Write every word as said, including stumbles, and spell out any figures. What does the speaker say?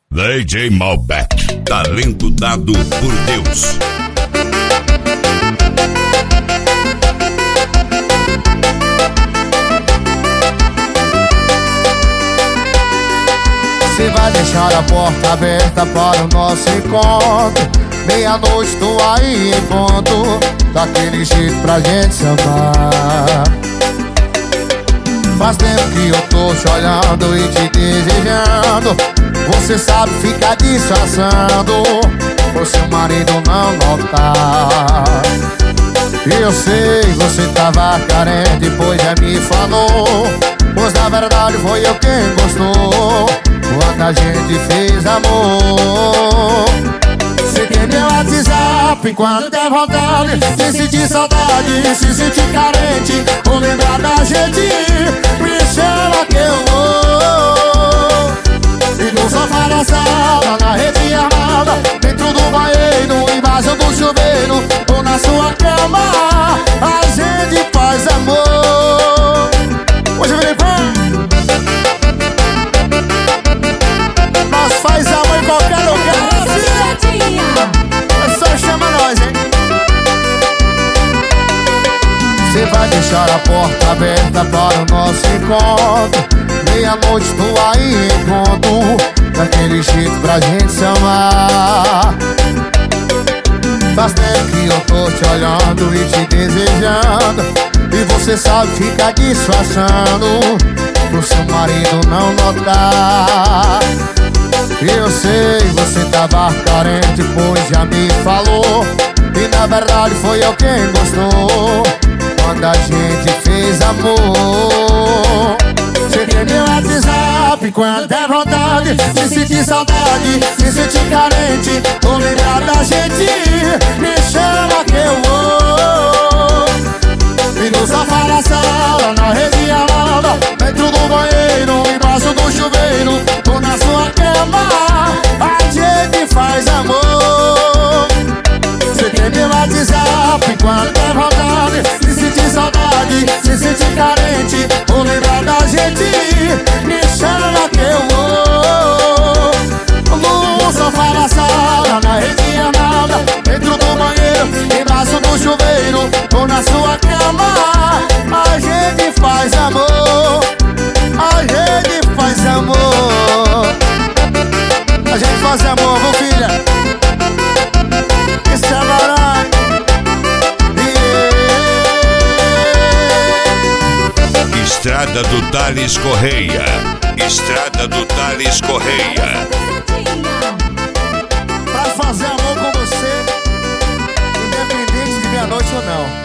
D J Malbec, talento dado por Deus. Você vai deixar a porta aberta para o nosso encontro. Meia-noite tô aí em ponto, daquele jeito pra gente se amar. Faz tempo que eu tô te olhando e te desejando. Você sabe ficar disfarçando, por seu marido não notar. Eu sei, você tava carente, pois já me falou. Pois na verdade foi eu quem gostou quando a gente fez amor. Você tem meu WhatsApp quando der vontade, se sentir saudade, se sentir carente, ou lembrar da gente, me chama que eu vou. E no sofá da sala, na rede armada, dentro do banheiro, embaixo do chuveiro, ou na sua cama, a gente faz amor. Hoje eu virei fã. Nós faz amor em qualquer lugar. É só chama nós, hein? Você vai deixar a porta aberta para o nosso encontro. Meia-noite tô aí em ponto, daquele jeito pra gente se amar. Faz tempo que eu tô te olhando e te desejando, e você sabe ficar disfarçando, pro seu marido não notar. Eu sei, você tava carente, pois já me falou. E na verdade foi eu quem gostou quando a gente fez amor. Você tem meu WhatsApp quando der vontade, se sentir saudade, se sentir carente, ou lembrar da gente, me chama que eu vou. E no sofá da sala, na rede armada, dentro do banheiro, embaixo do chuveiro, ou na sua cama, a gente faz amor. Você tem meu WhatsApp quando der vontade, se sentir saudade, se sentir carente, ou lembrar da gente, me chama que eu vou. No sofá da sala, na rede armada, dentro do banheiro, embaixo do chuveiro, ou na sua cama, a gente faz amor. A gente faz amor. A gente faz amor, viu, filha? Isso é barulho. Yeah. Estrada do Thales Correia. Estrada do Thales Correia. Pra fazer amor com você, independente de meia-noite ou não.